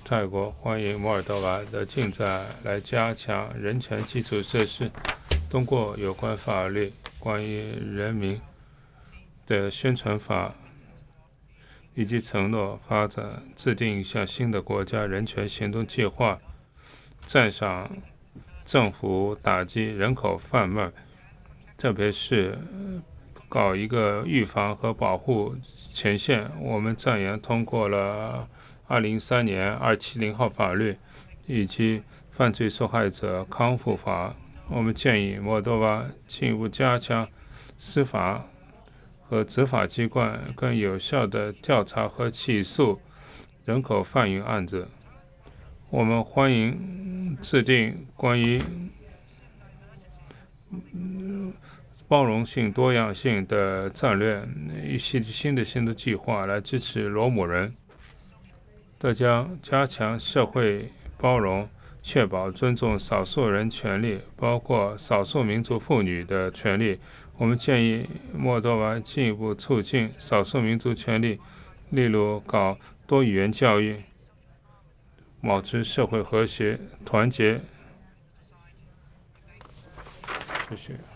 泰国欢迎摩尔多瓦的进展来加强人权基础设施，通过有关法律关于人民的宣传法以及承诺发展制定一项新的国家人权行动计划，赞赏政府打击人口贩卖，特别是搞一个预防和保护前线。我们赞扬通过了2013年270号法律以及犯罪受害者康复法。我们建议摩尔多瓦进一步加强司法和执法机关更有效地调查和起诉人口贩运案子。我们欢迎制定关于包容性、多样性的战略，一系列新的行动计划来支持罗姆人。这将加强社会包容，确保尊重少数人权利，包括少数民族妇女的权利。我们建议摩尔多瓦进一步促进少数民族权利，例如搞多语言教育，保持社会和谐团结。谢谢。